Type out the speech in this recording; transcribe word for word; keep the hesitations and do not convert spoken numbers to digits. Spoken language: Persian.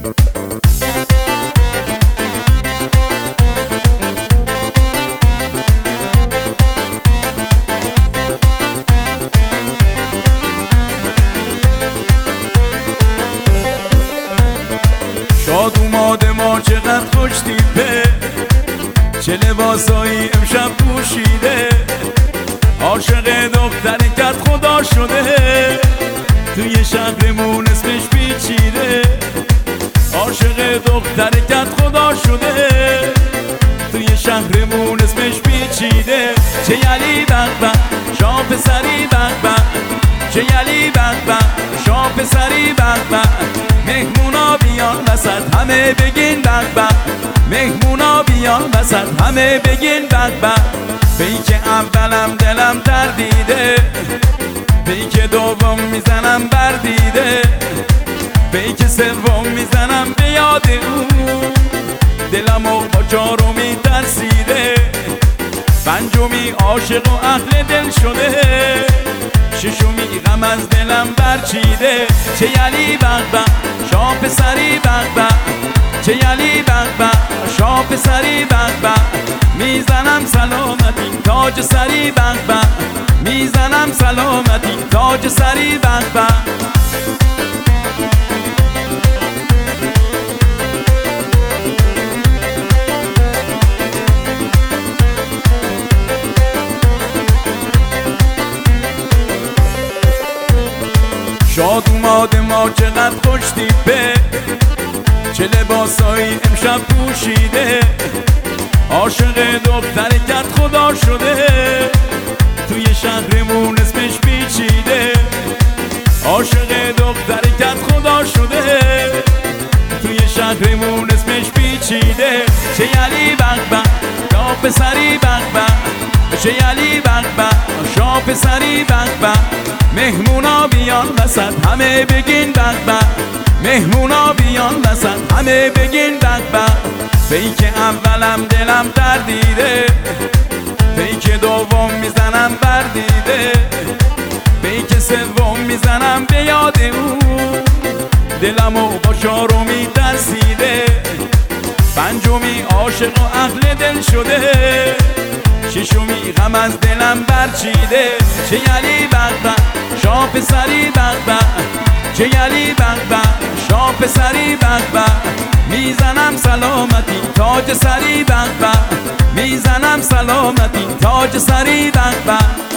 شاد اوماده ما چقدر خوش تیپه، چه لباسایی امشب پوشیده، عاشق دختر کت خدا شده، توی شهرمون اسمش پیچیده. عاشق دختر کت خدا شده، توی شهرمون اسمش پیچیده. چه یلی بق شام پسری بق چه یلی بق شام پسری بق مهمونا بیان وسط همه بگین بق مهمونا بیان وسط همه بگین بق بی که اولم دلم دردیده، بی که دوم میزنم بردیده، بی که سوم میزنم به یاد او، دلم و با چهارمی ترسیده، پنجمی عاشق و اهل دل شده، ششمی غم از دلم برچیده. چه یلی بق شام پسری بق چه یلی بق شام پسری بق میزنم سلامتی تاج سری بق میزنم سلامتی تاج سری بق شاد اوماده ما چقدر خوش تیپه، چه لباسایی امشب پوشیده، عاشق دختر کت خدا شده، توی شهرمون اسمش پیچیده. عاشق دختر کت خدا شده، توی شهرمون اسمش پیچیده. چه یلی بق شام پسری بق چه یلی بق شام پسری بق مهمونا بیان وسط همه بگین بق مهمونا بیان وسط همه بگین بق بی که اولم دلم دردیده، بی که دوم میزنم بردیده، بی که سوم میزنم به یاد او، دلمو با چهارمی ترسیده، پنجمی عاشق و اهل دل شده، ششمی غم از دلم برچیده. چه یلی بق شام پسری بق چه یلی بق شام پسری بق میزنم سلامتی تاج سری بق میزنم سلامتی تاج سری بق